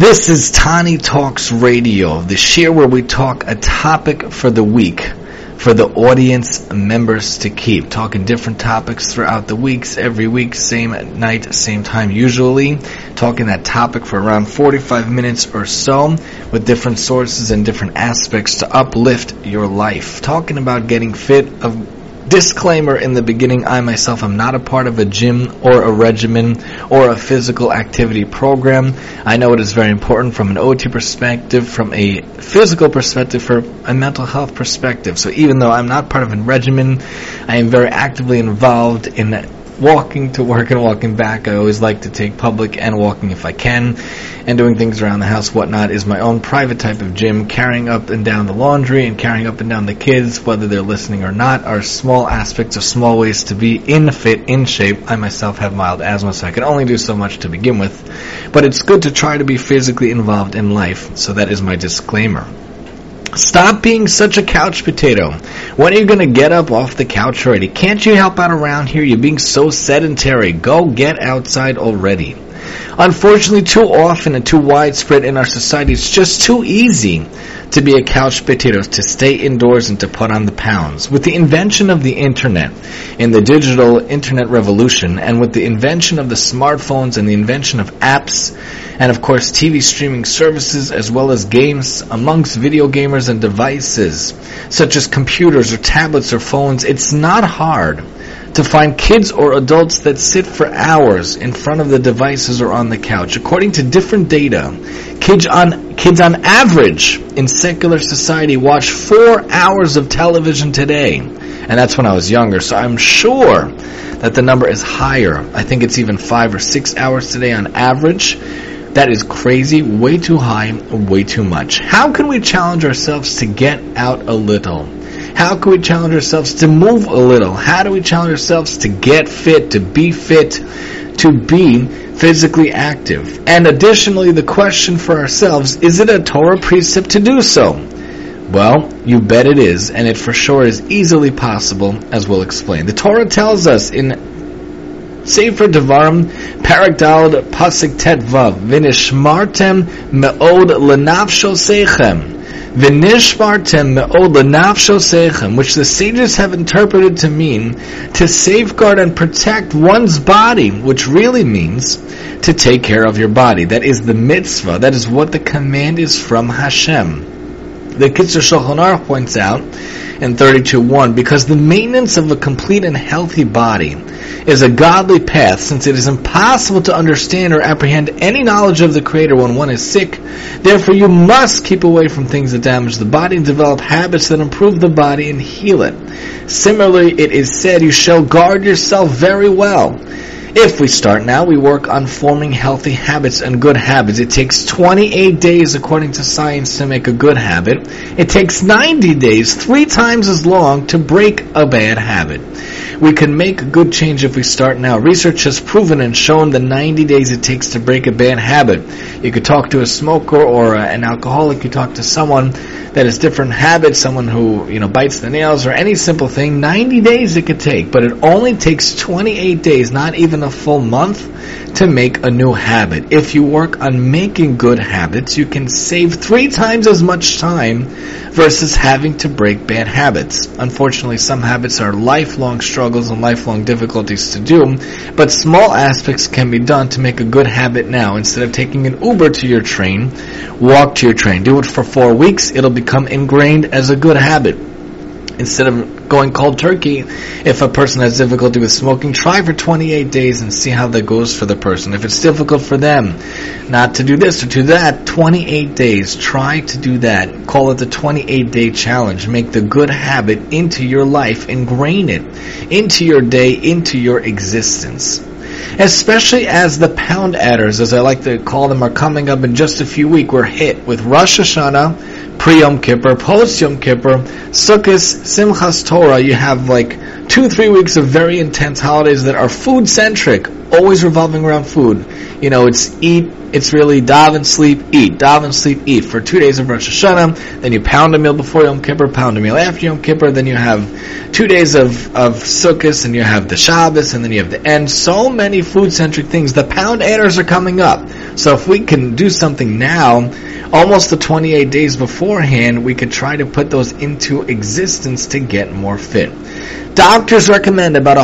This is Tani Talks Radio, the share where we talk a topic for the week for the audience members to keep. Talking different topics throughout the weeks, every week, same night, same time usually. Talking that topic for around 45 minutes or so with different sources and different aspects to uplift your life. Talking about getting fit. Disclaimer in the beginning, I myself am not a part of a gym or a regimen or a physical activity program. I know it is very important from an OT perspective, from a physical perspective, from a mental health perspective. So even though I'm not part of a regimen, I am very actively involved in walking to work and walking back. I always like to take public and walking if I can, and doing things around the house, whatnot, is my own private type of gym. Carrying up and down the laundry and carrying up and down the kids, whether they're listening or not, are small aspects of small ways to be in shape. I myself have mild asthma, so I can only do so much to begin with, but it's good to try to be physically involved in life, so that is my disclaimer. Stop being such a couch potato. When are you going to get up off the couch already? Can't you help out around here? You're being so sedentary. Go get outside already. Unfortunately, too often and too widespread in our society, it's just too easy to be a couch potato, to stay indoors and to put on the pounds. With the invention of the internet, in the digital internet revolution, and with the invention of the smartphones and the invention of apps, and of course TV streaming services, as well as games amongst video gamers and devices, such as computers or tablets or phones, it's not hard to find kids or adults that sit for hours in front of the devices or on the couch. According to different data, kids on average in secular society watch 4 hours of television today. And that's when I was younger, so I'm sure that the number is higher. I think it's even 5 or 6 hours today on average. That is crazy, way too high, way too much. How can we challenge ourselves to get out a little? How can we challenge ourselves to move a little? How do we challenge ourselves to get fit, to be physically active? And additionally, the question for ourselves, is it a Torah precept to do so? Well, you bet it is, and it for sure is easily possible, as we'll explain. The Torah tells us in Sefer Devarim, Parak Daled, Pasuk Tet Vav, V'nishmartem me'od lenafshosechem. V'nishmartem me'od lenafshosechem, which the sages have interpreted to mean to safeguard and protect one's body, which really means to take care of your body. That is the mitzvah. That is what the command is from Hashem. The Kitzur Shulchan Aruch points out in 32:1, because the maintenance of a complete and healthy body is a godly path, since it is impossible to understand or apprehend any knowledge of the Creator when one is sick. Therefore, you must keep away from things that damage the body and develop habits that improve the body and heal it. Similarly, it is said, you shall guard yourself very well. If we start now, we work on forming healthy habits and good habits. It takes 28 days, according to science, to make a good habit. It takes 90 days, 3 times as long, to break a bad habit. We can make a good change if we start now. Research has proven and shown the 90 days it takes to break a bad habit. You could talk to a smoker or an alcoholic. You talk to someone that has different habits, someone who bites the nails, or any simple thing. 90 days it could take, but it only takes 28 days, not even a full month, to make a new habit. If you work on making good habits, you can save 3 times as much time versus having to break bad habits. Unfortunately, some habits are lifelong struggles and lifelong difficulties to do, but small aspects can be done to make a good habit now. Instead of taking an Uber to your train, walk to your train. Do it for 4 weeks, it'll become ingrained as a good habit. Instead of going cold turkey, if a person has difficulty with smoking, try for 28 days and see how that goes for the person. If it's difficult for them not to do this or do that, 28 days, try to do that. Call it the 28-day challenge. Make the good habit into your life, ingrain it into your day, into your existence. Especially as the pound adders, as I like to call them, are coming up in just a few weeks. We're hit with Rosh Hashanah, pre-Yom Kippur, post-Yom Kippur, Sukkot, Simchas Torah. You have like 2-3 weeks of very intense holidays that are food-centric, always revolving around food. You know, it's eat, it's really daven, sleep, eat. Daven, sleep, eat. For 2 days of Rosh Hashanah, then you pound a meal before Yom Kippur, pound a meal after Yom Kippur, then you have 2 days of Sukkot, and you have the Shabbos, and then you have the end. So many food-centric things. The pound adders are coming up. So if we can do something now, almost the 28 days beforehand, we could try to put those into existence to get more fit. Doctors recommend about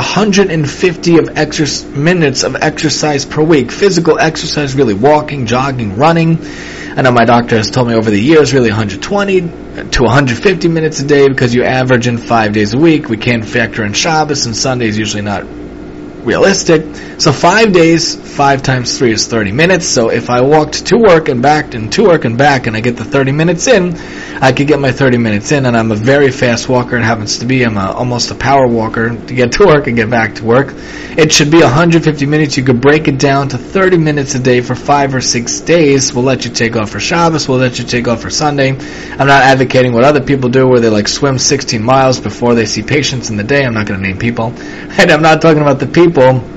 150 minutes of exercise per week. Physical exercise, really walking, jogging, running. I know my doctor has told me over the years, really 120 to 150 minutes a day, because you average in 5 days a week. We can't factor in Shabbos, and Sunday is usually not realistic. So 5 days, 5 times 3 is 30 minutes. So if I walked to work and back and to work and back, and I get the 30 minutes in, I could get my 30 minutes in. And I'm a very fast walker. It happens to be I'm almost a power walker to get to work and get back to work. It should be 150 minutes. You could break it down to 30 minutes a day for 5 or 6 days. We'll let you take off for Shabbos. We'll let you take off for Sunday. I'm not advocating what other people do, where they like swim 16 miles before they see patients in the day. I'm not going to name people. And I'm not talking about the people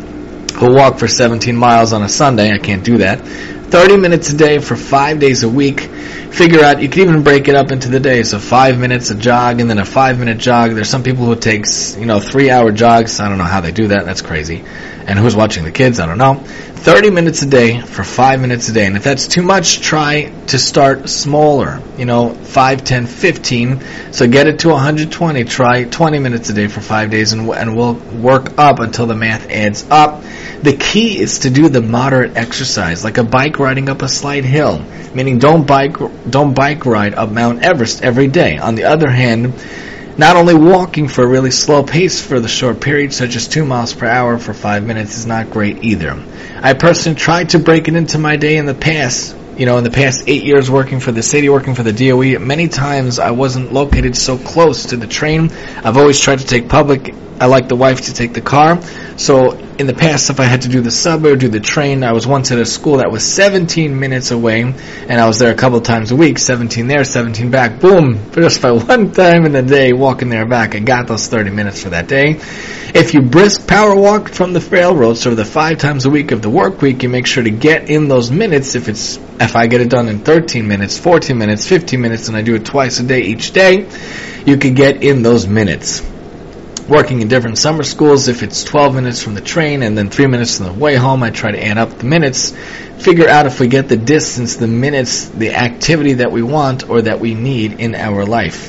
who walk for 17 miles on a Sunday. I can't do that. 30 minutes a day for 5 days a week. Figure out, you can even break it up into the day. So 5 minutes a jog and then a 5-minute jog. There's some people who takes, 3-hour jogs. I don't know how they do that. That's crazy. And who's watching the kids? I don't know. 30 minutes a day for 5 minutes a day. And if that's too much, try to start smaller. 5, 10, 15. So get it to 120. Try 20 minutes a day for 5 days, and we'll work up until the math adds up. The key is to do the moderate exercise, like a bike riding up a slight hill. Meaning don't bike ride up Mount Everest every day. On the other hand, not only walking for a really slow pace for the short period, such as 2 miles per hour for 5 minutes, is not great either. I personally tried to break it into my day in the past. In the past 8 years working for the city, working for the DOE, many times I wasn't located so close to the train. I've always tried to take public. I like the wife to take the car. So in the past, if I had to do the subway or do the train, I was once at a school that was 17 minutes away, and I was there a couple of times a week, 17 there, 17 back. Boom! Just by one time in the day, walking there and back, I got those 30 minutes for that day. If you brisk power walk from the railroad, so the 5 times a week of the work week, you make sure to get in those minutes. If I get it done in 13 minutes, 14 minutes, 15 minutes, and I do it twice a day each day, you can get in those minutes. Working in different summer schools, if it's 12 minutes from the train and then 3 minutes on the way home, I try to add up the minutes, figure out if we get the distance, the minutes, the activity that we want or that we need in our life.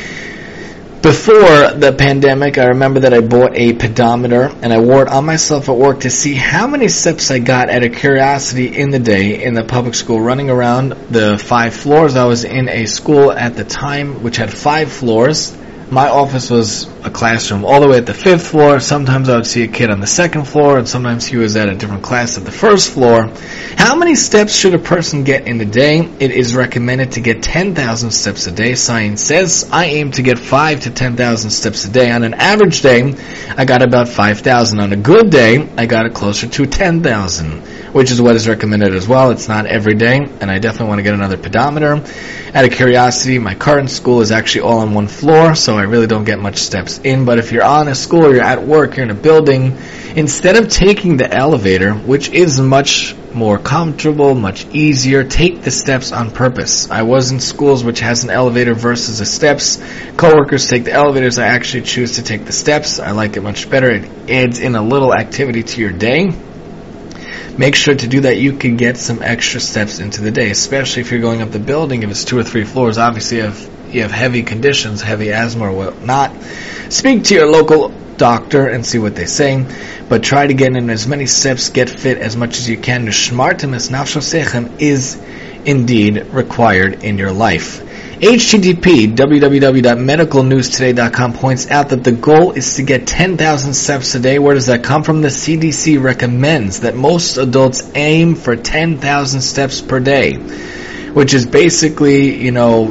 Before the pandemic, I remember that I bought a pedometer and I wore it on myself at work to see how many steps I got out of curiosity in the day in the public school, running around the 5 floors. I was in a school at the time which had 5 floors. My office was a classroom all the way at the 5th floor. Sometimes I would see a kid on the 2nd floor, and sometimes he was at a different class at the 1st floor. How many steps should a person get in a day? It is recommended to get 10,000 steps a day. Science says I aim to get 5 to 10,000 steps a day. On an average day, I got about 5,000. On a good day, I got it closer to 10,000, which is what is recommended as well. It's not every day, and I definitely want to get another pedometer. Out of curiosity, my current school is actually all on 1 floor, so I really don't get much steps in. But if you're on a school or you're at work, you're in a building, instead of taking the elevator, which is much more comfortable, much easier, take the steps on purpose. I was in schools which has an elevator versus the steps. Coworkers take the elevators. I actually choose to take the steps. I like it much better. It adds in a little activity to your day. Make sure to do that. You can get some extra steps into the day, especially if you're going up the building. If it's 2 or 3 floors, obviously you have heavy conditions, heavy asthma or whatnot. Speak to your local doctor and see what they say, but try to get in as many steps, get fit as much as you can. Shmartimus nafshosechem is indeed required in your life. HTTP, www.medicalnewstoday.com points out that the goal is to get 10,000 steps a day. Where does that come from? The CDC recommends that most adults aim for 10,000 steps per day. which is basically,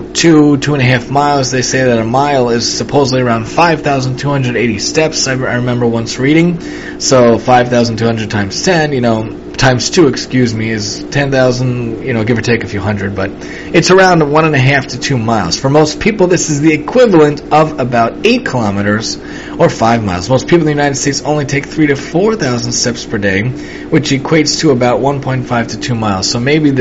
2.5 miles. They say that a mile is supposedly around 5,280 steps, I remember once reading. So 5,200 times 10, times 2, is 10,000, give or take a few hundred, but it's around 1.5 to 2 miles. For most people, this is the equivalent of about 8 kilometers or 5 miles. Most people in the United States only take 3,000 to 4,000 steps per day, which equates to about 1.5 to 2 miles. So maybe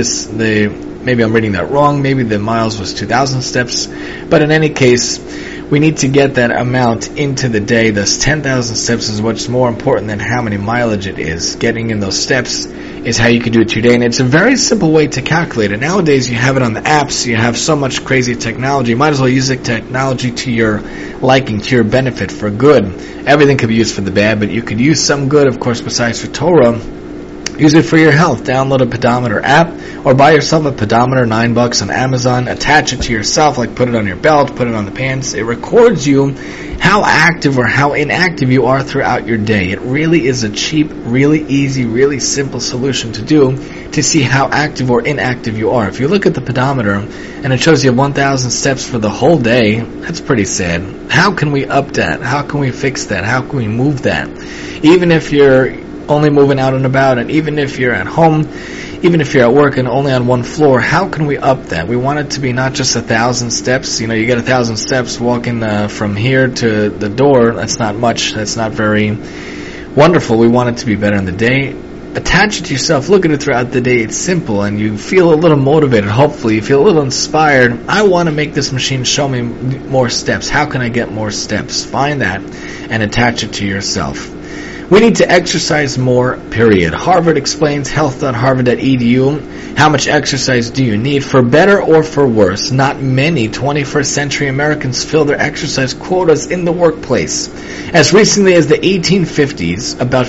maybe I'm reading that wrong. Maybe the miles was 2,000 steps, but in any case, we need to get that amount into the day. Thus, 10,000 steps is what's more important than how many mileage it is. Getting in those steps is how you can do it today, and it's a very simple way to calculate it. Nowadays, you have it on the apps. You have so much crazy technology. You might as well use the technology to your liking, to your benefit, for good. Everything could be used for the bad, but you could use some good, of course, besides for Torah. Use it for your health. Download a pedometer app or buy yourself a pedometer, $9 on Amazon. Attach it to yourself, like put it on your belt, put it on the pants. It records you how active or how inactive you are throughout your day. It really is a cheap, really easy, really simple solution to do to see how active or inactive you are. If you look at the pedometer and it shows you 1,000 steps for the whole day, that's pretty sad. How can we up that? How can we fix that? How can we move that? Even if you're only moving out and about, and even if you're at home, even if you're at work and only on one floor, how can we up that? We want it to be not just 1,000 steps. You get 1,000 steps walking from here to the door. That's not much. That's not very wonderful. We want it to be better in the day. Attach it to yourself. Look at it throughout the day. It's simple, and you feel a little motivated. Hopefully, you feel a little inspired. I want to make this machine show me more steps. How can I get more steps? Find that and attach it to yourself. We need to exercise more, period. Harvard explains, health.harvard.edu. How much exercise do you need? For better or for worse, not many 21st century Americans fill their exercise quotas in the workplace. As recently as the 1850s, about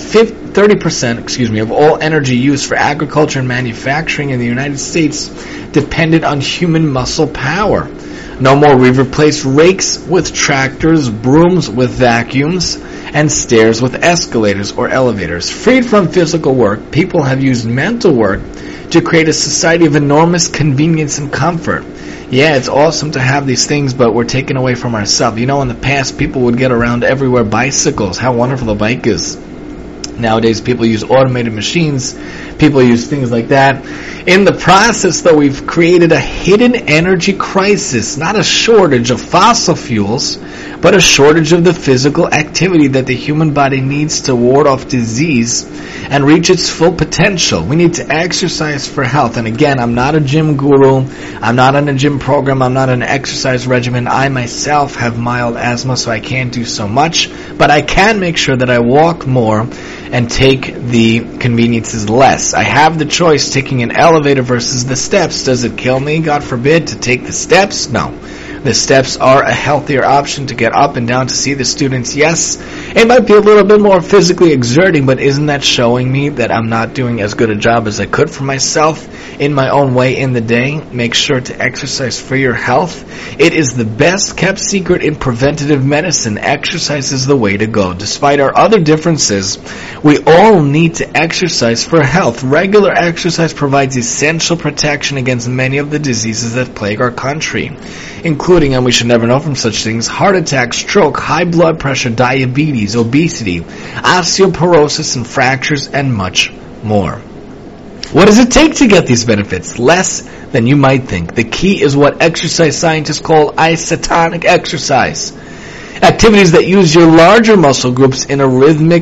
30% of all energy used for agriculture and manufacturing in the United States depended on human muscle power. No more. We've replaced rakes with tractors, brooms with vacuums, and stairs with escalators or elevators. Freed from physical work, people have used mental work to create a society of enormous convenience and comfort. Yeah, it's awesome to have these things, but we're taken away from ourselves. In the past, people would get around everywhere. Bicycles, how wonderful a bike is. Nowadays, people use automated machines. People use things like that. In the process, though, we've created a hidden energy crisis, not a shortage of fossil fuels, but a shortage of the physical activity that the human body needs to ward off disease and reach its full potential. We need to exercise for health. And again, I'm not a gym guru. I'm not on a gym program. I'm not on an exercise regimen. I myself have mild asthma, so I can't do so much. But I can make sure that I walk more and take the conveniences less. I have the choice taking an elevator versus the steps. Does it kill me, God forbid, to take the steps? No. The steps are a healthier option to get up and down to see the students. Yes, it might be a little bit more physically exerting, but isn't that showing me that I'm not doing as good a job as I could for myself in my own way in the day? Make sure to exercise for your health. It is the best kept secret in preventative medicine. Exercise is the way to go. Despite our other differences, we all need to exercise for health. Regular exercise provides essential protection against many of the diseases that plague our country, including, and we should never know from such things, heart attack, stroke, high blood pressure, diabetes, obesity, osteoporosis and fractures, and much more. What does it take to get these benefits? Less than you might think. The key is what exercise scientists call isotonic exercise. Activities that use your larger muscle groups in a rhythmic,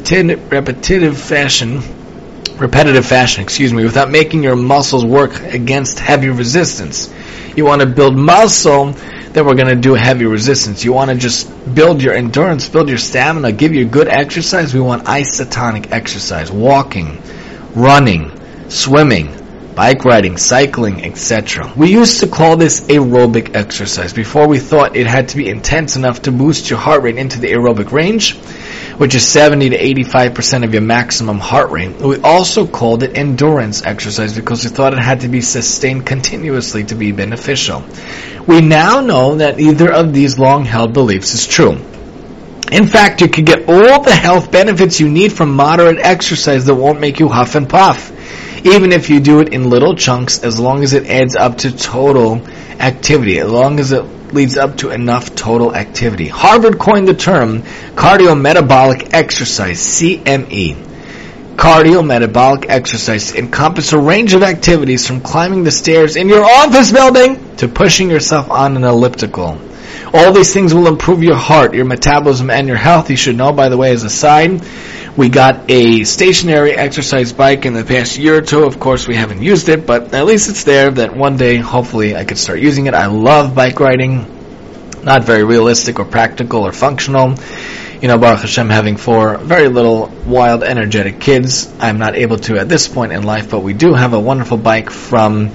repetitive fashion, without making your muscles work against heavy resistance. You want to build muscle, then we're going to do heavy resistance. You want to just build your endurance, build your stamina, give you good exercise. We want isotonic exercise, walking, running, swimming, bike riding, cycling, etc. We used to call this aerobic exercise. Before, we thought it had to be intense enough to boost your heart rate into the aerobic range, which is 70 to 85% of your maximum heart rate. We also called it endurance exercise because we thought it had to be sustained continuously to be beneficial. We now know that either of these long-held beliefs is true. In fact, you can get all the health benefits you need from moderate exercise that won't make you huff and puff. even if you do it in little chunks, as long as it adds up to total activity, as long as it leads up to enough total activity. Harvard coined the term cardiometabolic exercise, CME. Cardiometabolic exercise encompasses a range of activities from climbing the stairs in your office building to pushing yourself on an elliptical. All these things will improve your heart, your metabolism, and your health. You should know, by the way, as a side, we got a stationary exercise bike in the past year or two. Of course, we haven't used it, but at least it's there that one day, hopefully, I could start using it. I love bike riding. Not very realistic or practical or functional. You know, Baruch Hashem, having 4 very little, wild, energetic kids, I'm not able to at this point in life, but we do have a wonderful bike from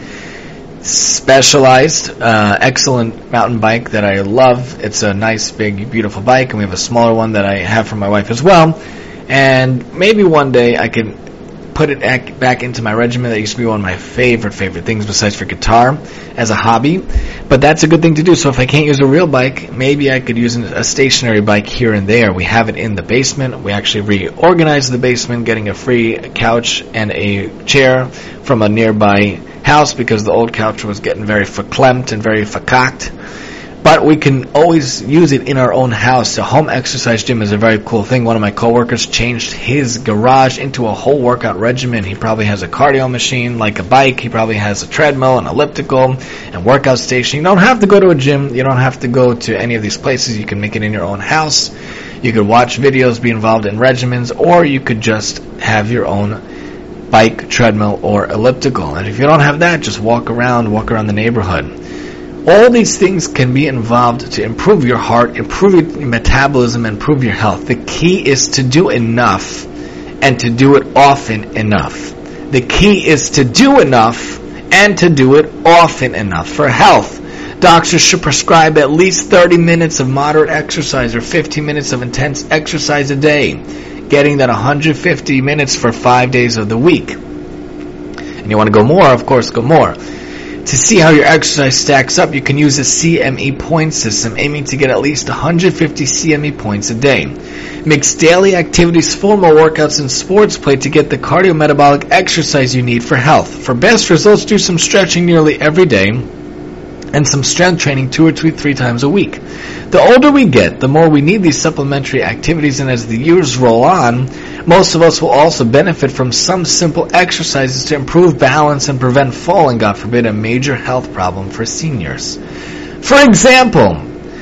Specialized, excellent mountain bike that I love. It's a nice, big, beautiful bike, and we have a smaller one that I have for my wife as well. And maybe one day I can put it back into my regimen. That used to be one of my favorite things besides for guitar as a hobby. But that's a good thing to do. So if I can't use a real bike, maybe I could use a stationary bike here and there. We have it in the basement. We actually reorganized the basement, getting a free couch and a chair from a nearby house because the old couch was getting very verklempt and very verkakt. But we can always use it in our own house. The home exercise gym is a very cool thing. One of my coworkers changed his garage into a whole workout regimen. He probably has a cardio machine like a bike. He probably has a treadmill, an elliptical, and workout station. You don't have to go to a gym. You don't have to go to any of these places. You can make it in your own house. You could watch videos, be involved in regimens, or you could just have your own bike, treadmill, or elliptical. And if you don't have that, just walk around the neighborhood. All these things can be involved to improve your heart, improve your metabolism, improve your health. The key is to do enough and to do it often enough. The key is to do enough and to do it often enough. For health, doctors should prescribe at least 30 minutes of moderate exercise or 15 minutes of intense exercise a day, getting that 150 minutes for 5 days of the week. And you want to go more, of course, go more. To see how your exercise stacks up, you can use a CME point system, aiming to get at least 150 CME points a day. Mix daily activities, formal workouts, and sports play to get the cardiometabolic exercise you need for health. For best results, do some stretching nearly every day and some strength training 2 or 3 times a week. The older we get, the more we need these supplementary activities, and as the years roll on, most of us will also benefit from some simple exercises to improve balance and prevent falling, God forbid, a major health problem for seniors. For example,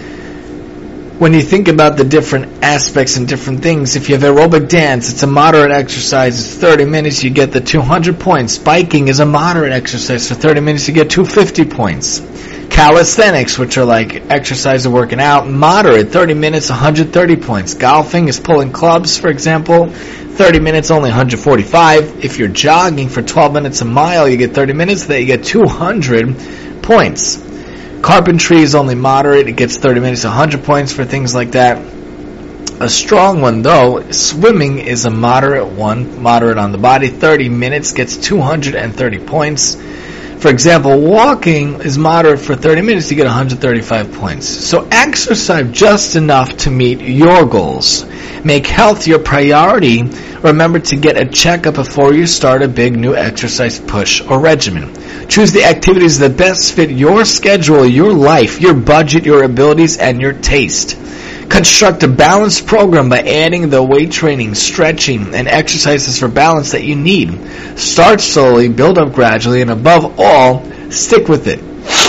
when you think about the different aspects and different things, if you have aerobic dance, it's a moderate exercise, it's 30 minutes, you get the 200 points. Biking is a moderate exercise, for 30 minutes you get 250 points. Calisthenics, which are like exercise or working out, moderate, 30 minutes, 130 points. Golfing is pulling clubs, for example, 30 minutes, only 145. If you're jogging for 12 minutes a mile, you get 30 minutes, then you get 200 points. Carpentry is only moderate, it gets 30 minutes, 100 points for things like that. A strong one, though, swimming is a moderate one, moderate on the body, 30 minutes gets 230 points. For example, walking is moderate for 30 minutes, you get 135 points. So exercise just enough to meet your goals. Make health your priority. Remember to get a checkup before you start a big new exercise push or regimen. Choose the activities that best fit your schedule, your life, your budget, your abilities, and your taste. Construct a balanced program by adding the weight training, stretching, and exercises for balance that you need. Start slowly, build up gradually, and above all, stick with it.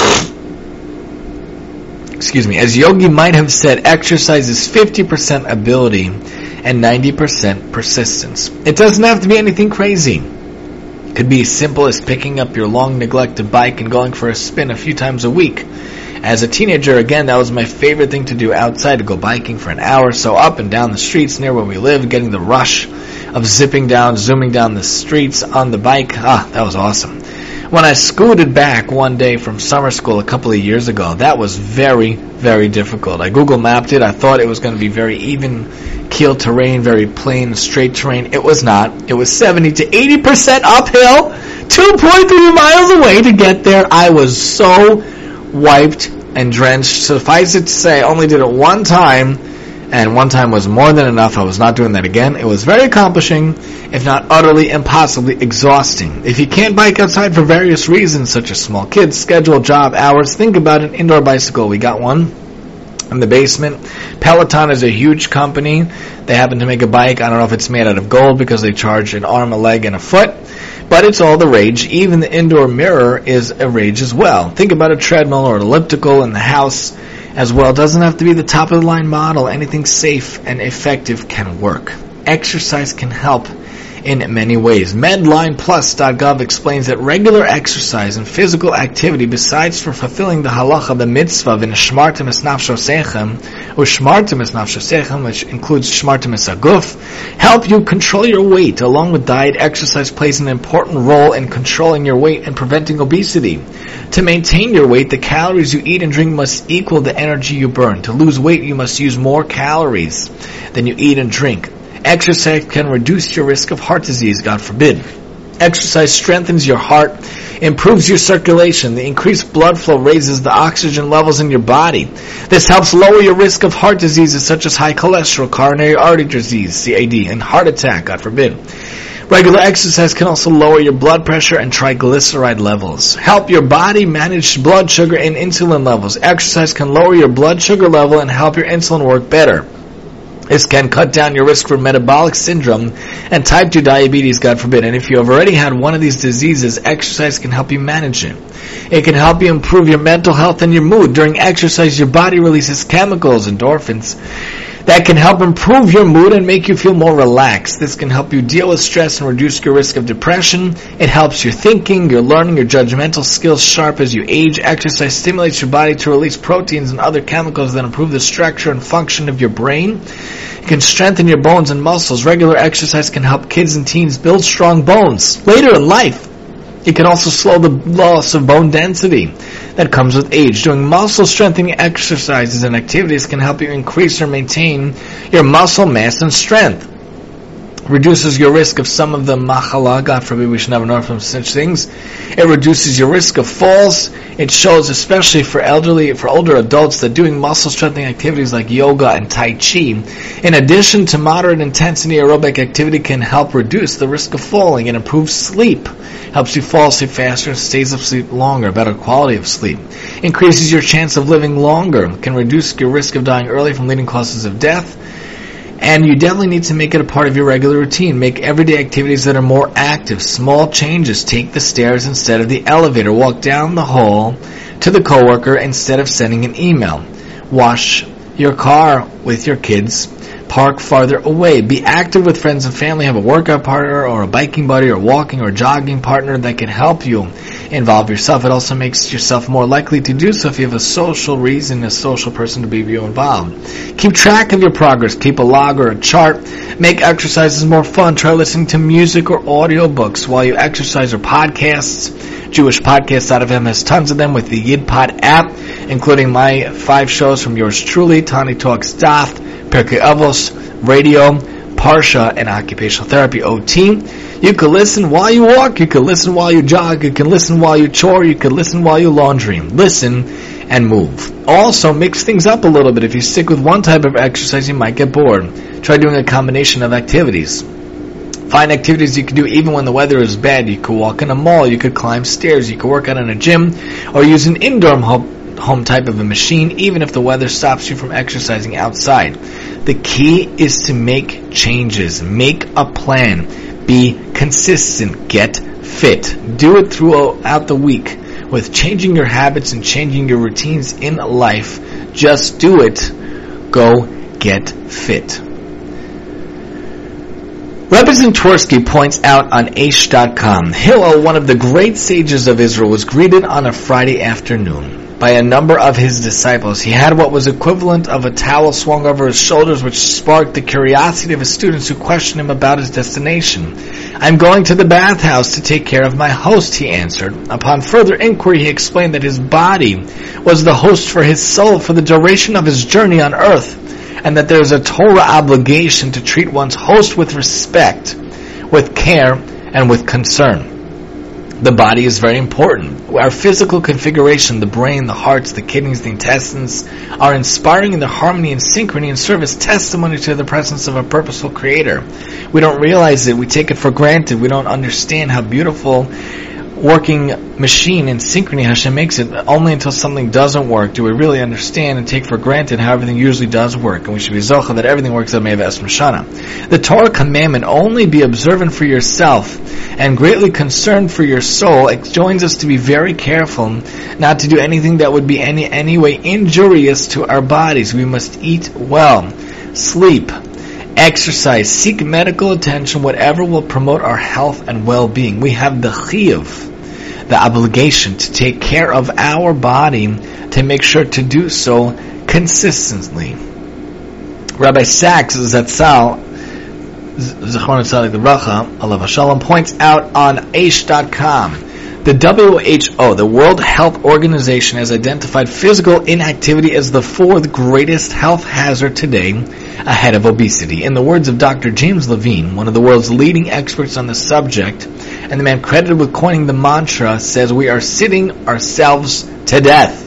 Excuse me. As Yogi might have said, exercise is 50% ability and 90% persistence. It doesn't have to be anything crazy. It could be as simple as picking up your long neglected bike and going for a spin a few times a week. As a teenager, again, that was my favorite thing to do outside, to go biking for an hour or so up and down the streets near where we live, getting the rush of zooming down the streets on the bike. That was awesome. When I scooted back one day from summer school a couple of years ago, that was very, very difficult. I Google mapped it. I thought it was going to be very even keel terrain, very plain, straight terrain. It was not. It was 70 to 80% uphill, 2.3 miles away to get there. I was so wiped and drenched. Suffice it to say, I only did it one time, and one time was more than enough. I was not doing that again. It was very accomplishing, if not utterly impossibly exhausting. If you can't bike outside for various reasons, such as small kids, schedule, job, hours, think about an indoor bicycle. We got one in the basement. Peloton is a huge company. They happen to make a bike. I don't know if it's made out of gold because they charge an arm, a leg, and a foot, but it's all the rage. Even the indoor mirror is a rage as well. Think about a treadmill or an elliptical in the house as well. It doesn't have to be the top of the line model. Anything safe and effective can work. Exercise can help in many ways. MedlinePlus.gov explains that regular exercise and physical activity, besides for fulfilling the halacha, the mitzvah, v'nishmartem es nafshosechem, or shmartem es nafshosechem, which includes shmartem es haguf, help you control your weight. Along with diet, exercise plays an important role in controlling your weight and preventing obesity. To maintain your weight, the calories you eat and drink must equal the energy you burn. To lose weight, you must use more calories than you eat and drink. Exercise can reduce your risk of heart disease, God forbid. Exercise strengthens your heart, improves your circulation. The increased blood flow raises the oxygen levels in your body. This helps lower your risk of heart diseases such as high cholesterol, coronary artery disease, CAD, and heart attack, God forbid. Regular exercise can also lower your blood pressure and triglyceride levels. Help your body manage blood sugar and insulin levels. Exercise can lower your blood sugar level and help your insulin work better. This can cut down your risk for metabolic syndrome and type 2 diabetes, God forbid. And if you have already had one of these diseases, exercise can help you manage it. It can help you improve your mental health and your mood. During exercise, your body releases chemicals, endorphins, that can help improve your mood and make you feel more relaxed. This can help you deal with stress and reduce your risk of depression. It helps your thinking, your learning, your judgmental skills sharp as you age. Exercise stimulates your body to release proteins and other chemicals that improve the structure and function of your brain. It can strengthen your bones and muscles. Regular exercise can help kids and teens build strong bones. Later in life, it can also slow the loss of bone density that comes with age. Doing muscle strengthening exercises and activities can help you increase or maintain your muscle mass and strength. Reduces your risk of some of the machala, God forbid we should never know from such things. It reduces your risk of falls. It shows, especially for older adults, that doing muscle strengthening activities like yoga and tai chi, in addition to moderate intensity aerobic activity, can help reduce the risk of falling and improve sleep. Helps you fall asleep faster and stays asleep longer, better quality of sleep. Increases your chance of living longer. Can reduce your risk of dying early from leading causes of death. And you definitely need to make it a part of your regular routine. Make everyday activities that are more active. Small changes. Take the stairs instead of the elevator. Walk down the hall to the coworker instead of sending an email. Wash your car with your kids. Park farther away. Be active with friends and family. Have a workout partner or a biking buddy or walking or jogging partner that can help you involve yourself. It also makes yourself more likely to do so if you have a social reason, a social person to be involved. Keep track of your progress. Keep a log or a chart. Make exercises more fun. Try listening to music or audio books while you exercise or podcasts. JewishPodcasts.fm has tons of them with the YidPod app, including my 5 shows from yours truly, Tani Talks Daf, Pirkei Avos, Radio, Parsha, and Occupational Therapy, OT. You can listen while you walk, you can listen while you jog, you can listen while you chore, you can listen while you laundry. Listen and move. Also, mix things up a little bit. If you stick with one type of exercise, you might get bored. Try doing a combination of activities. Find activities you can do even when the weather is bad. You could walk in a mall, you could climb stairs, you could work out in a gym, or use an indoor home type of a machine, even if the weather stops you from exercising outside. The key is to make changes. Make a plan. Be consistent. Get fit. Do it throughout the week with changing your habits and changing your routines in life. Just do it. Go get fit. Rebbe Zentworski points out on Aish.com, Hillel, one of the great sages of Israel, was greeted on a Friday afternoon by a number of his disciples. He had what was equivalent of a towel swung over his shoulders, which sparked the curiosity of his students who questioned him about his destination. "I'm going to the bathhouse to take care of my host," he answered. Upon further inquiry, he explained that his body was the host for his soul for the duration of his journey on earth, and that there is a Torah obligation to treat one's host with respect, with care, and with concern. The body is very important. Our physical configuration, the brain, the hearts, the kidneys, the intestines, are inspiring in their harmony and synchrony and serve as testimony to the presence of a purposeful creator. We don't realize it. We take it for granted. We don't understand how beautiful working machine in synchrony Hashem makes it. Only until something doesn't work do we really understand and take for granted how everything usually does work, and we should be zocha that everything works out Me'eva Es Mashana. The Torah commandment, only be observant for yourself and greatly concerned for your soul, enjoins us to be very careful not to do anything that would be any way injurious to our bodies. We must eat well, sleep, exercise, seek medical attention, whatever will promote our health and well-being. We have the chiyuv, the obligation to take care of our body, to make sure to do so consistently. Rabbi Sachs Zatzal, Zechron Tzadik Livracha, Alav Hashalom, points out on Aish.com, the WHO, the World Health Organization, has identified physical inactivity as the fourth greatest health hazard today, ahead of obesity. In the words of Dr. James Levine, one of the world's leading experts on the subject, and the man credited with coining the mantra, says, we are sitting ourselves to death.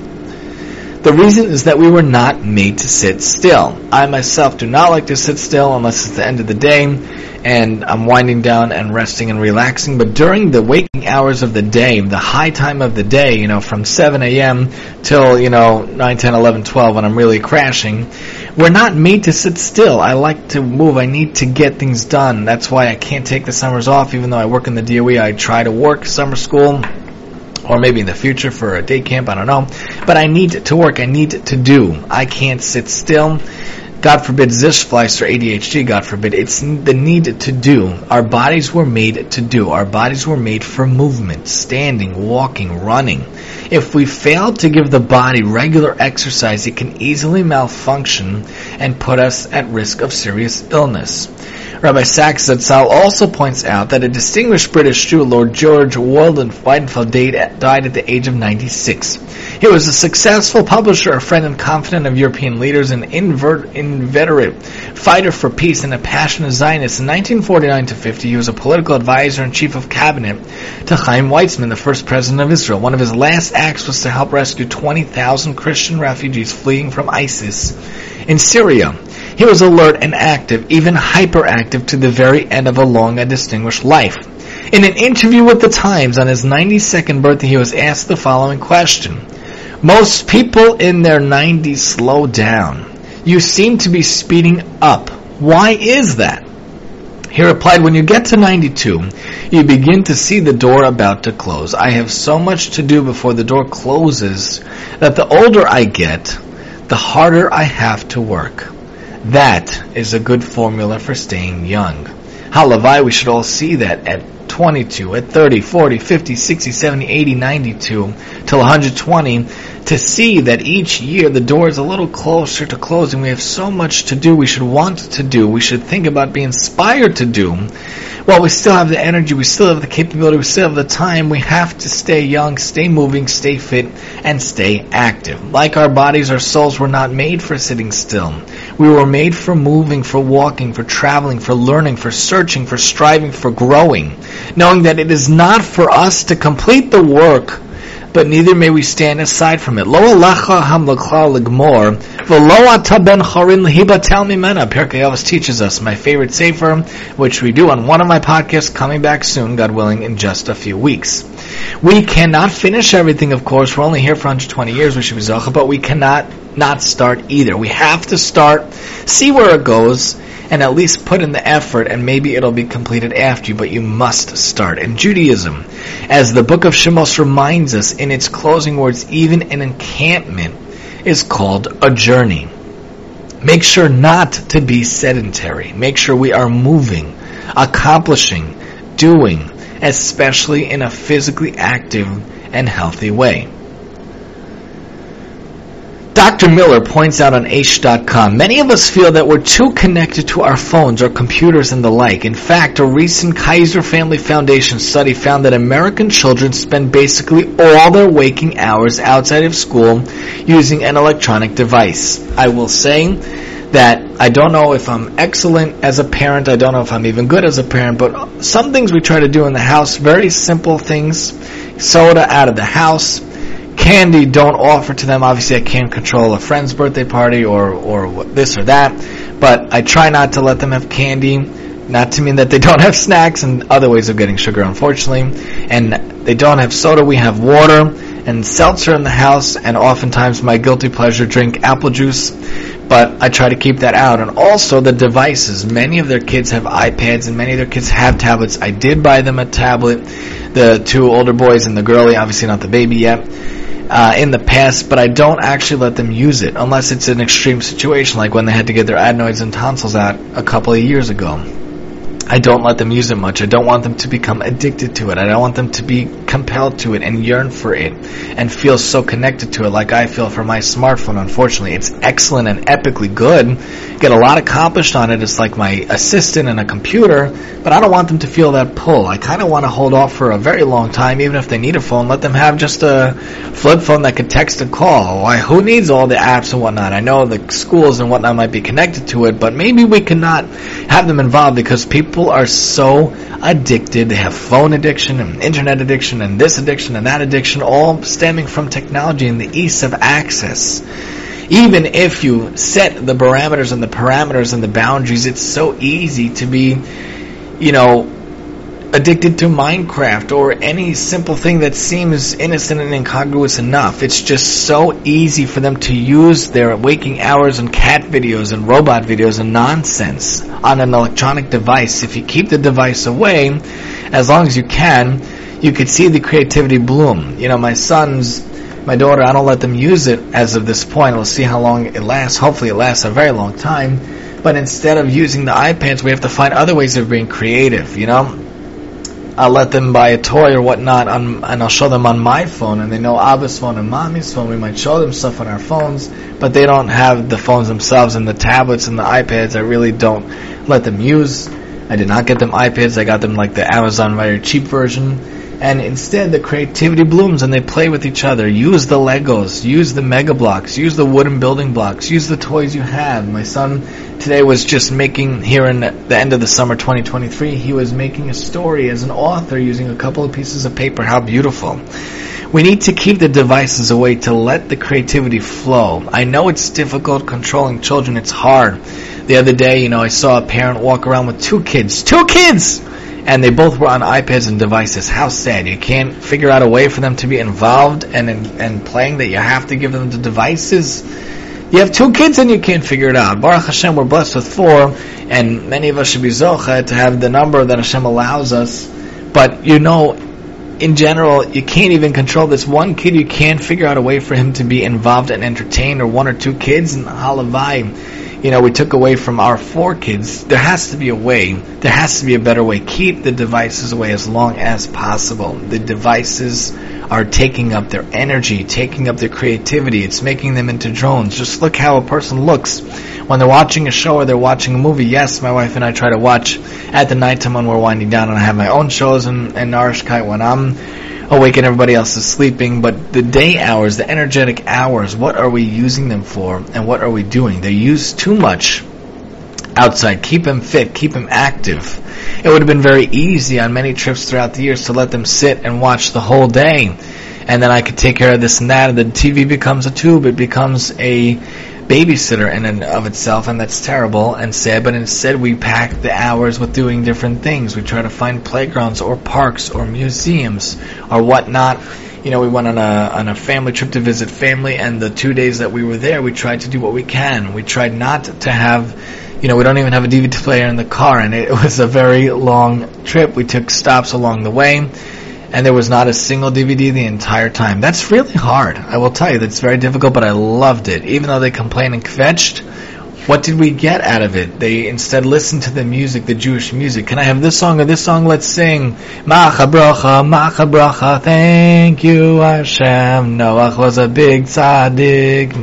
The reason is that we were not made to sit still. I myself do not like to sit still unless it's the end of the day and I'm winding down and resting and relaxing. But during the waking hours of the day, the high time of the day, from 7 a.m. till, 9, 10, 11, 12, when I'm really crashing, we're not made to sit still. I like to move. I need to get things done. That's why I can't take the summers off. Even though I work in the DOE, I try to work summer school, or maybe in the future for a day camp, I don't know. But I need to work, I need to do. I can't sit still. God forbid Zishfleisch or ADHD, God forbid. It's the need to do. Our bodies were made to do. Our bodies were made for movement, standing, walking, running. If we fail to give the body regular exercise, it can easily malfunction and put us at risk of serious illness. Rabbi Sachs Zatzal also points out that a distinguished British Jew, Lord George Weidenfeld, died at the age of 96. He was a successful publisher, a friend and confidant of European leaders, an inveterate fighter for peace, and a passionate Zionist. In 1949 to 50, he was a political advisor and chief of cabinet to Chaim Weizmann, the first president of Israel. One of his last acts was to help rescue 20,000 Christian refugees fleeing from ISIS in Syria. He was alert and active, even hyperactive, to the very end of a long and distinguished life. In an interview with the Times on his 92nd birthday, he was asked the following question. Most people in their 90s slow down. You seem to be speeding up. Why is that? He replied, when you get to 92, you begin to see the door about to close. I have so much to do before the door closes that the older I get, the harder I have to work. That is a good formula for staying young. Halavai, we should all see that at 22, at 30, 40, 50, 60, 70, 80, 92, till 120, to see that each year the door is a little closer to closing. We have so much to do, we should want to do, we should think about being inspired to do. While we still have the energy, we still have the capability, we still have the time, we have to stay young, stay moving, stay fit, and stay active. Like our bodies, our souls were not made for sitting still. We were made for moving, for walking, for traveling, for learning, for searching, for striving, for growing, knowing that it is not for us to complete the work, but neither may we stand aside from it. Lo alacha hamlakha ligmor, v'lo ata ben chorin lehibatel mimena. Pirkei Avos teaches us, my favorite sefer, which we do on one of my podcasts, coming back soon, God willing, in just a few weeks. We cannot finish everything, of course. We're only here for 120 years, we should be zocha, but we cannot not start either. We have to start, see where it goes, and at least put in the effort, and maybe it'll be completed after you, but you must start. In Judaism, as the book of Shemos reminds us in its closing words, even an encampment is called a journey. Make sure not to be sedentary. Make sure we are moving, accomplishing, doing, especially in a physically active and healthy way. Dr. Miller points out on Aish.com, many of us feel that we're too connected to our phones or computers and the like. In fact, a recent Kaiser Family Foundation study found that American children spend basically all their waking hours outside of school using an electronic device. I will say that I don't know if I'm excellent as a parent, I don't know if I'm even good as a parent, but some things we try to do in the house, very simple things. Soda out of the house. Candy, don't offer to them. Obviously, I can't control a friend's birthday party or this or that, but I try not to let them have candy. Not to mean that they don't have snacks and other ways of getting sugar, unfortunately. And they don't have soda. We have water and seltzer in the house, and oftentimes my guilty pleasure drink, apple juice. But I try to keep that out. And also the devices. Many of their kids have iPads and many of their kids have tablets. I did buy them a tablet. The two older boys and the girlie, obviously not the baby yet, in the past, but I don't actually let them use it unless it's an extreme situation, like when they had to get their adenoids and tonsils out a couple of years ago. I don't let them use it much. I don't want them to become addicted to it. I don't want them to be compelled to it and yearn for it and feel so connected to it like I feel for my smartphone. Unfortunately, it's excellent and epically good. Get a lot accomplished on it. It's like my assistant and a computer, but I don't want them to feel that pull. I kind of want to hold off for a very long time, even if they need a phone. Let them have just a flip phone that could text and call. Why? Who needs all the apps and whatnot? I know the schools and whatnot might be connected to it, but maybe we cannot have them involved because people are so addicted. They have phone addiction and internet addiction and this addiction and that addiction, all stemming from technology and the ease of access. Even if you set the parameters and the boundaries, it's so easy to be, addicted to Minecraft or any simple thing that seems innocent and incongruous enough. It's just so easy for them to use their waking hours on cat videos and robot videos and nonsense on an electronic device. If you keep the device away, as long as you can, you could see the creativity bloom. My daughter, I don't let them use it as of this point. We'll see how long it lasts. Hopefully it lasts a very long time. But instead of using the iPads, we have to find other ways of being creative, I'll let them buy a toy or whatnot, and I'll show them on my phone, and they know Abba's phone and Mommy's phone. We might show them stuff on our phones, but they don't have the phones themselves, and the tablets and the iPads I really don't let them use. I did not get them iPads. I got them like the Amazon very cheap version. And instead, the creativity blooms and they play with each other. Use the Legos, use the Mega Blocks, use the wooden building blocks, use the toys you have. My son today was just making, here in the end of the summer 2023, he was making a story as an author using a couple of pieces of paper. How beautiful. We need to keep the devices away to let the creativity flow. I know it's difficult controlling children. It's hard. The other day, I saw a parent walk around with two kids! And they both were on iPads and devices. How sad. You can't figure out a way for them to be involved and playing, that you have to give them the devices. You have two kids and you can't figure it out. Baruch Hashem, we're blessed with 4, and many of us should be zocheh to have the number that Hashem allows us. But in general, you can't even control this one kid. You can't figure out a way for him to be involved and entertained, or 1 or 2 kids, and halavai. We took away from our 4 kids. There has to be a way. There has to be a better way. Keep the devices away as long as possible. The devices are taking up their energy, taking up their creativity. It's making them into drones. Just look how a person looks when they're watching a show or they're watching a movie. Yes, my wife and I try to watch at the nighttime when we're winding down, and I have my own shows and Narishkeit when I'm awake and everybody else is sleeping. But the day hours, the energetic hours, what are we using them for, and what are we doing? They're used too much outside. Keep them fit, keep them active. It would have been very easy on many trips throughout the years to let them sit and watch the whole day, and then I could take care of this and that, and the TV becomes a tube. It becomes a babysitter in and of itself, and that's terrible and sad. But instead we pack the hours with doing different things. We try to find playgrounds or parks or museums or whatnot. We went on a family trip to visit family, and the 2 days that we were there, we tried to do what we can. We tried not to have, we don't even have a DVD player in the car, and it was a very long trip. We took stops along the way, and there was not a single DVD the entire time. That's really hard. I will tell you, that's very difficult, but I loved it. Even though they complained and kvetched, what did we get out of it? They instead listened to the music, the Jewish music. Can I have this song or this song? Let's sing. Macha bracha, thank you Hashem. Noach was a big tzaddik.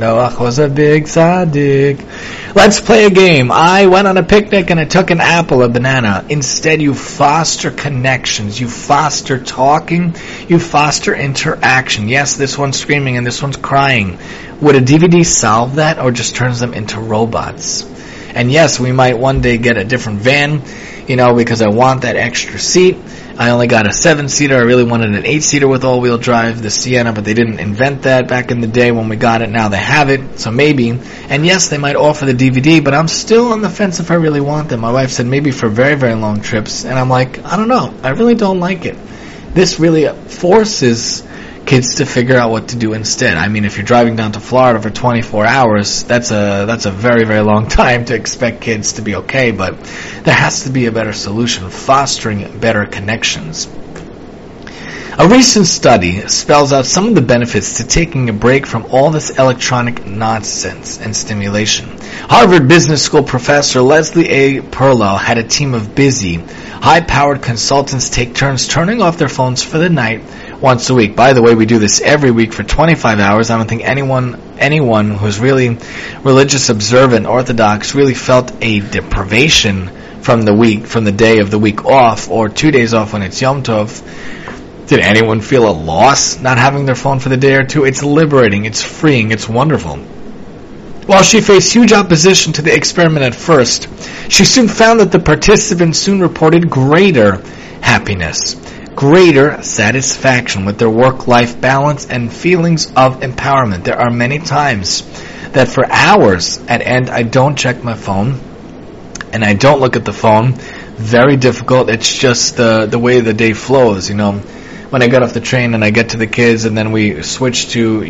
Let's play a game. I went on a picnic and I took an apple, a banana. Instead, you foster connections. You foster talking. You foster interaction. Yes, this one's screaming and this one's crying. Would a DVD solve that, or just turns them into robots? And yes, we might one day get a different van, because I want that extra seat. I only got a 7-seater. I really wanted an 8-seater with all-wheel drive, the Sienna, but they didn't invent that back in the day when we got it. Now they have it, so maybe. And yes, they might offer the DVD, but I'm still on the fence if I really want them. My wife said maybe for very, very long trips, and I'm like, I don't know. I really don't like it. This really forces kids to figure out what to do instead. I mean, if you're driving down to Florida for 24 hours, that's a very, very long time to expect kids to be okay, but there has to be a better solution, fostering better connections. A recent study spells out some of the benefits to taking a break from all this electronic nonsense and stimulation. Harvard Business School professor Leslie A. Perlow had a team of busy, high-powered consultants take turns turning off their phones for the night once a week. By the way, we do this every week for 25 hours. I don't think anyone who's really religious, observant, orthodox really felt a deprivation from the day of the week off, or 2 days off when it's Yom Tov. Did anyone feel a loss not having their phone for the day or two? It's liberating, it's freeing, it's wonderful. While she faced huge opposition to the experiment at first, she soon found that the participants soon reported greater happiness, greater satisfaction with their work-life balance, and feelings of empowerment. There are many times that for hours at end I don't check my phone and I don't look at the phone. Very difficult. It's just the way the day flows, When I get off the train and I get to the kids, and then we switch to,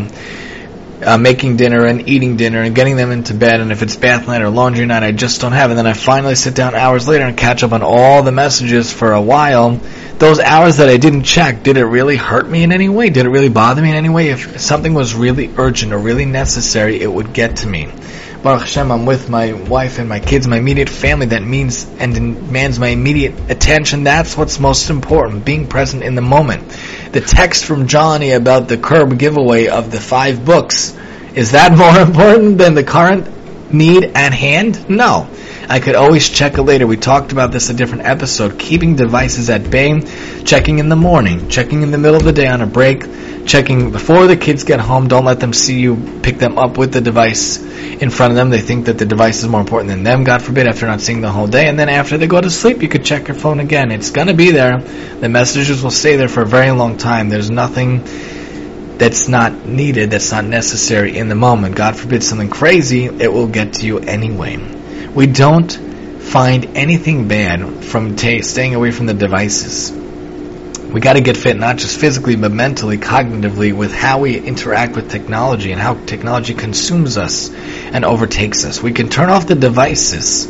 making dinner and eating dinner and getting them into bed, and if it's bath night or laundry night, I just don't have. And then I finally sit down hours later and catch up on all the messages for a while. Those hours that I didn't check, did it really hurt me in any way? Did it really bother me in any way? If something was really urgent or really necessary, it would get to me. Baruch Hashem, I'm with my wife and my kids, my immediate family. That means and demands my immediate attention. That's what's most important, being present in the moment. The text from Johnny about the Curb giveaway of the 5 books, is that more important than the current need at hand? No. I could always check it later. We talked about this in a different episode. Keeping devices at bay, checking in the morning, checking in the middle of the day on a break, checking before the kids get home. Don't let them see you pick them up with the device in front of them. They think that the device is more important than them, God forbid, after not seeing the whole day. And then after they go to sleep, you could check your phone again. It's going to be there. The messages will stay there for a very long time. There's nothing that's not needed, that's not necessary in the moment. God forbid something crazy, it will get to you anyway. We don't find anything bad from staying away from the devices. We got to get fit, not just physically, but mentally, cognitively, with how we interact with technology and how technology consumes us and overtakes us. We can turn off the devices.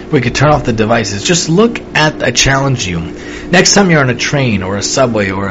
Just look at, I challenge you, next time you're on a train or a subway or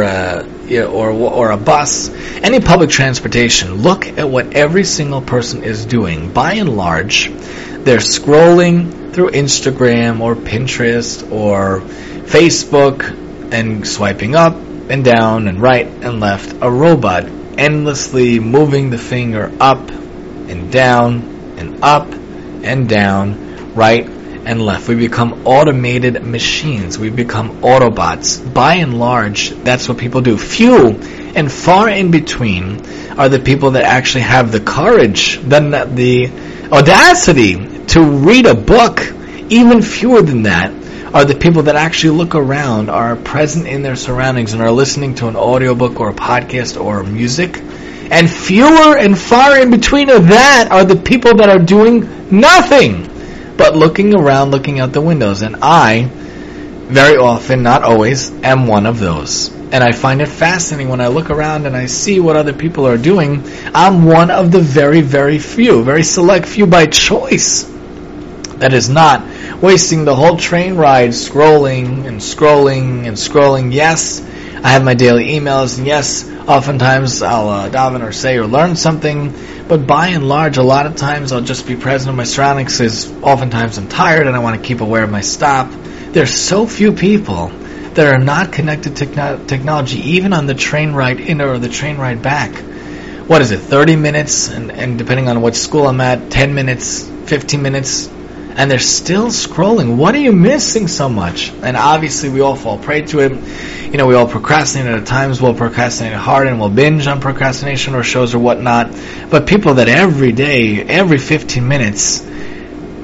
a bus, any public transportation, look at what every single person is doing. By and large, they're scrolling through Instagram or Pinterest or Facebook and swiping up and down and right and left. A robot endlessly moving the finger up and down and up and down, right and left. We become automated machines. We become Autobots. By and large, that's what people do. Few and far in between are the people that actually have the courage, the audacity to read a book. Even fewer than that are the people that actually look around, are present in their surroundings, and are listening to an audiobook or a podcast or music. And fewer and far in between of that are the people that are doing nothing but looking around, looking out the windows. And I, very often, not always, am one of those. And I find it fascinating when I look around and I see what other people are doing. I'm one of the very, very few, very select few by choice, that is not wasting the whole train ride scrolling and scrolling and scrolling. Yes, I have my daily emails, and yes, oftentimes I'll daven or say or learn something, but by and large, a lot of times I'll just be present in my surroundings, because oftentimes I'm tired and I want to keep aware of my stop. There's so few people that are not connected to technology, even on the train ride in or the train ride back. What is it, 30 minutes, and depending on what school I'm at, 10 minutes, 15 minutes, and they're still scrolling. What are you missing so much? And obviously we all fall prey to it. We all procrastinate at times. We'll procrastinate hard and we'll binge on procrastination or shows or whatnot. But people that every day, every 15 minutes,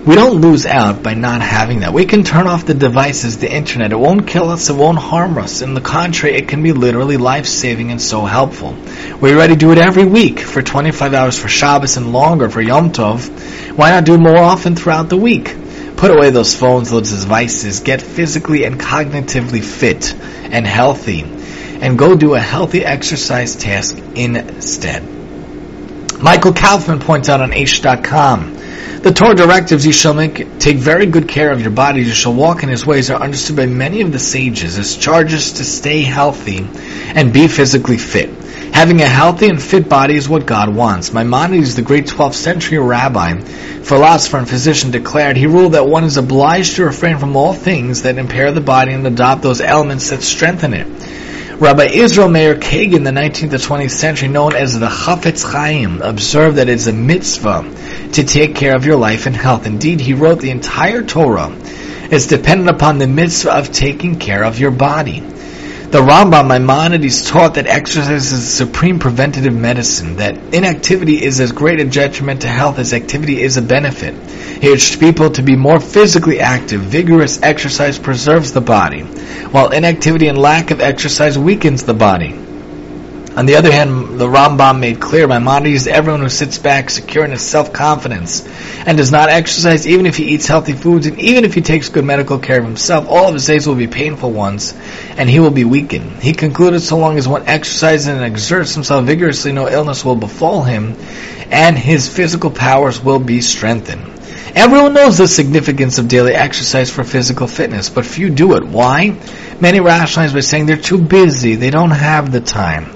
We don't lose out by not having that. We can turn off the devices, the internet. It won't kill us, it won't harm us. On the contrary, it can be literally life-saving and so helpful. We already do it every week for 25 hours for Shabbos and longer for Yom Tov. Why not do it more often throughout the week? Put away those phones, those devices. Get physically and cognitively fit and healthy. And go do a healthy exercise task instead. Michael Kaufman points out on Aish.com, the Torah directives, you shall take very good care of your body, you shall walk in his ways, are understood by many of the sages as charges to stay healthy and be physically fit. Having a healthy and fit body is what God wants. Maimonides, the great 12th century rabbi, philosopher and physician, declared, he ruled that one is obliged to refrain from all things that impair the body and adopt those elements that strengthen it. Rabbi Israel Meir Kagan, the 19th to 20th century, known as the Chafetz Chaim, observed that it's a mitzvah to take care of your life and health. Indeed, he wrote the entire Torah is dependent upon the mitzvah of taking care of your body. The Rambam Maimonides taught that exercise is a supreme preventative medicine, that inactivity is as great a detriment to health as activity is a benefit. He urged people to be more physically active. Vigorous exercise preserves the body, while inactivity and lack of exercise weakens the body. On the other hand, the Rambam made clear, Maimonides, everyone who sits back secure in his self-confidence and does not exercise, even if he eats healthy foods and even if he takes good medical care of himself, all of his days will be painful ones and he will be weakened. He concluded, so long as one exercises and exerts himself vigorously, no illness will befall him and his physical powers will be strengthened. Everyone knows the significance of daily exercise for physical fitness, but few do it. Why? Many rationalize by saying they're too busy, they don't have the time.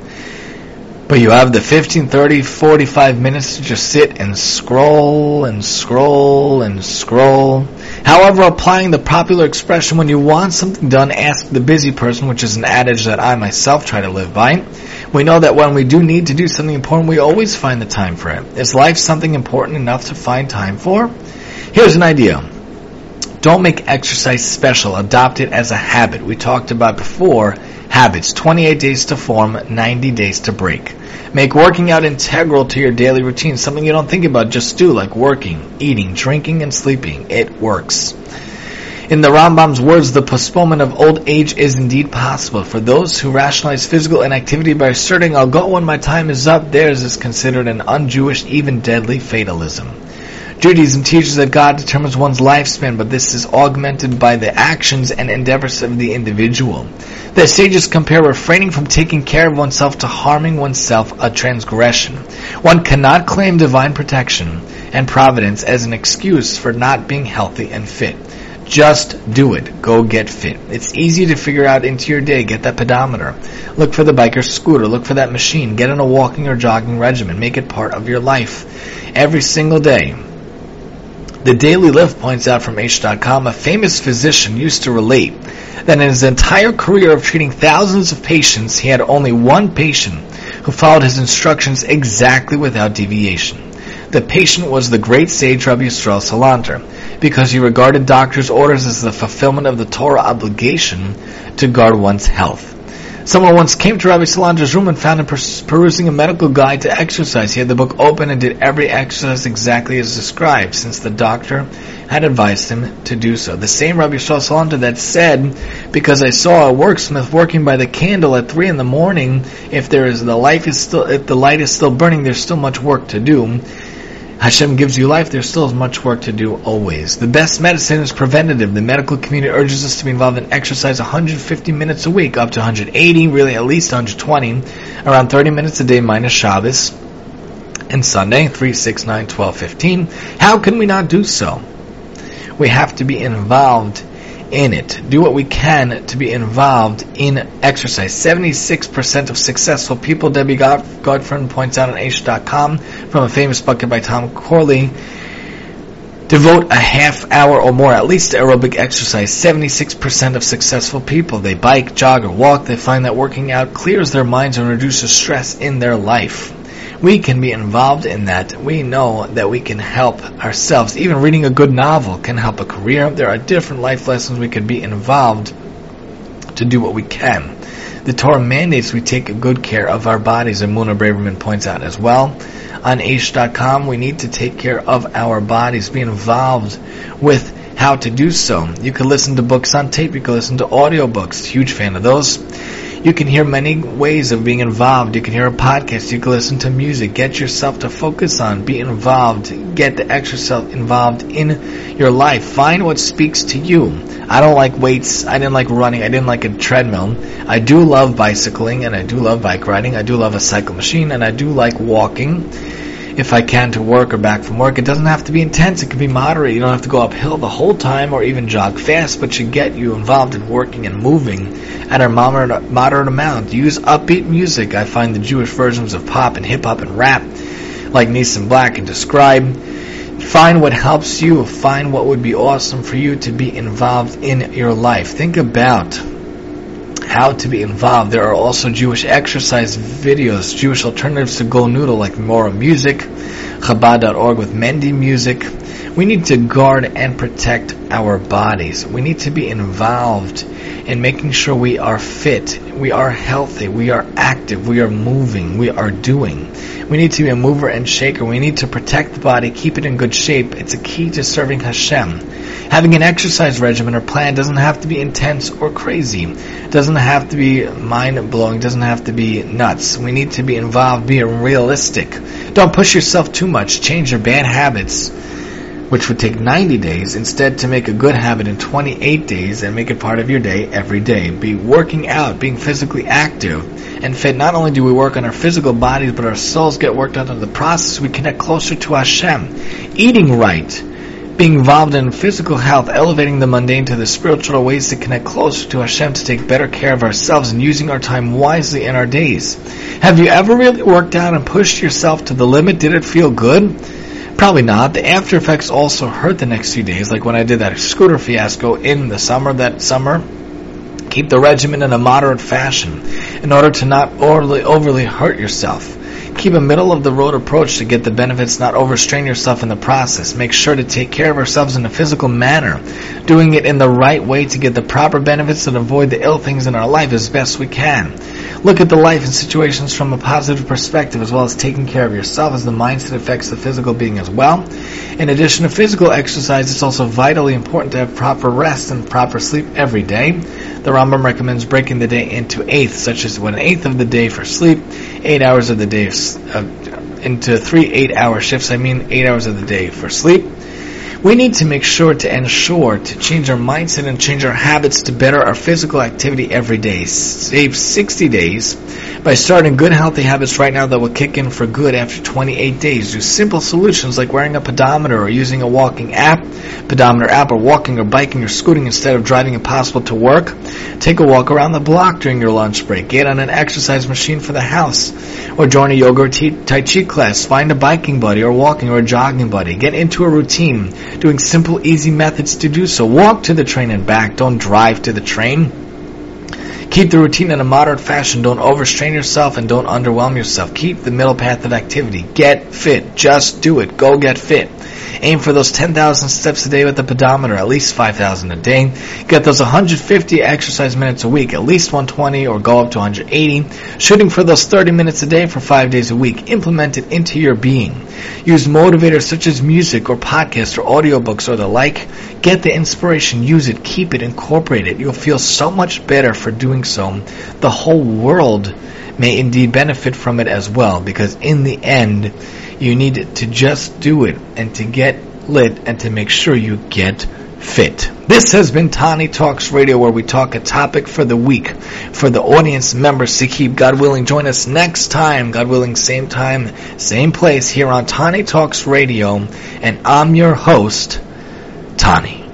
But you have the 15, 30, 45 minutes to just sit and scroll and scroll and scroll. However, applying the popular expression, when you want something done, ask the busy person, which is an adage that I myself try to live by, we know that when we do need to do something important, we always find the time for it. Is life something important enough to find time for? Here's an idea. Don't make exercise special. Adopt it as a habit. We talked about before habits. 28 days to form, 90 days to break. Make working out integral to your daily routine. Something you don't think about, just do, like working, eating, drinking, and sleeping. It works. In the Rambam's words, the postponement of old age is indeed possible. For those who rationalize physical inactivity by asserting, I'll go when my time is up, theirs is considered an un-Jewish, even deadly fatalism. Judaism teaches that God determines one's lifespan, but this is augmented by the actions and endeavors of the individual. The sages compare refraining from taking care of oneself to harming oneself, a transgression. One cannot claim divine protection and providence as an excuse for not being healthy and fit. Just do it. Go get fit. It's easy to figure out into your day. Get that pedometer. Look for the bike or scooter. Look for that machine. Get on a walking or jogging regimen. Make it part of your life every single day. The Daily Lift points out from Aish.com, a famous physician used to relate that in his entire career of treating thousands of patients, he had only one patient who followed his instructions exactly without deviation. The patient was the great sage Rabbi Yisrael Salanter, because he regarded doctors' orders as the fulfillment of the Torah obligation to guard one's health. Someone once came to Rabbi Salanter's room and found him perusing a medical guide to exercise. He had the book open and did every exercise exactly as described, since the doctor had advised him to do so. The same Rabbi Yisrael Salanter that said, because I saw a worksmith working by the candle at 3 a.m, if the light is still burning, there's still much work to do. Hashem gives you life, there's still as much work to do always. The best medicine is preventative. The medical community urges us to be involved in exercise 150 minutes a week, up to 180, really at least 120, around 30 minutes a day minus Shabbos and Sunday, 3, 6, 9, 12, 15. How can we not do so? We have to be involved in it. Do what we can to be involved in exercise. 76% of successful people, Debbie Godfriend points out on Aish.com from a famous bucket by Tom Corley, devote a half hour or more at least to aerobic exercise. 76% of successful people, they bike, jog, or walk. They find that working out clears their minds and reduces stress in their life. We can be involved in that. We know that we can help ourselves. Even reading a good novel can help a career. There are different life lessons we could be involved to do what we can. The Torah mandates we take good care of our bodies, and Muna Braverman points out as well. On Aish.com, we need to take care of our bodies, be involved with how to do so. You can listen to books on tape, you can listen to audiobooks, huge fan of those. You can hear many ways of being involved. You can hear a podcast, you can listen to music, get yourself to focus on, be involved, get the extra self involved in your life. Find what speaks to you. I don't like weights, I didn't like running, I didn't like a treadmill. I do love bicycling, and I do love bike riding, I do love a cycle machine, and I do like walking. If I can, to work or back from work. It doesn't have to be intense, it can be moderate. You don't have to go uphill the whole time or even jog fast, but should get you involved in working and moving at a moderate amount. Use upbeat music. I find the Jewish versions of pop and hip-hop and rap, like Nissan Black and Describe. Find what helps you. Find what would be awesome for you to be involved in your life. Think about how to be involved. There are also Jewish exercise videos, Jewish alternatives to Go Noodle like Mora Music, Chabad.org with Mendy Music. We need to guard and protect our bodies. We need to be involved in making sure we are fit, we are healthy, we are active, we are moving, we are doing. We need to be a mover and shaker. We need to protect the body, keep it in good shape. It's a key to serving Hashem. Having an exercise regimen or plan doesn't have to be intense or crazy. It doesn't have to be mind-blowing. It doesn't have to be nuts. We need to be involved, be realistic. Don't push yourself too much. Change your bad habits, which would take 90 days, instead to make a good habit in 28 days and make it part of your day every day. Be working out, being physically active and fit. Not only do we work on our physical bodies, but our souls get worked out in the process. We connect closer to Hashem. Eating right, being involved in physical health, elevating the mundane to the spiritual, ways to connect closer to Hashem, to take better care of ourselves and using our time wisely in our days. Have you ever really worked out and pushed yourself to the limit? Did it feel good? Probably not. The after effects also hurt the next few days, like when I did that scooter fiasco in the summer. That summer, keep the regimen in a moderate fashion in order to not overly hurt yourself. Keep a middle-of-the-road approach to get the benefits, not overstrain yourself in the process. Make sure to take care of ourselves in a physical manner, doing it in the right way to get the proper benefits and avoid the ill things in our life as best we can. Look at the life and situations from a positive perspective, as well as taking care of yourself, as the mindset affects the physical being as well. In addition to physical exercise, it's also vitally important to have proper rest and proper sleep every day. The Rambam recommends breaking the day into eighths, such as 1/8 of the day for sleep, 8 hours of the day into 3 8-hour shifts. 8 hours of the day for sleep. We need to make sure to ensure to change our mindset and change our habits to better our physical activity every day. Save 60 days by starting good healthy habits right now that will kick in for good after 28 days. Do simple solutions like wearing a pedometer or using a walking app, pedometer app, or walking or biking or scooting instead of driving if possible to work. Take a walk around the block during your lunch break. Get on an exercise machine for the house, or join a yoga or Tai Chi class. Find a biking buddy or walking or a jogging buddy. Get into a routine, doing simple, easy methods to do so. Walk to the train and back. Don't drive to the train. Keep the routine in a moderate fashion. Don't overstrain yourself and don't underwhelm yourself. Keep the middle path of activity. Get fit. Just do it. Go get fit. Aim for those 10,000 steps a day with the pedometer, at least 5,000 a day. Get those 150 exercise minutes a week, at least 120 or go up to 180. Shooting for those 30 minutes a day for 5 days a week. Implement it into your being. Use motivators such as music or podcasts or audiobooks or the like. Get the inspiration, use it, keep it, incorporate it. You'll feel so much better for doing so. The whole world may indeed benefit from it as well, because in the end, you need to just do it and to get lit and to make sure you get fit. This has been Tani Talks Radio, where we talk a topic for the week for the audience members to keep. God willing, join us next time. God willing, same time, same place here on Tani Talks Radio. And I'm your host, Tani.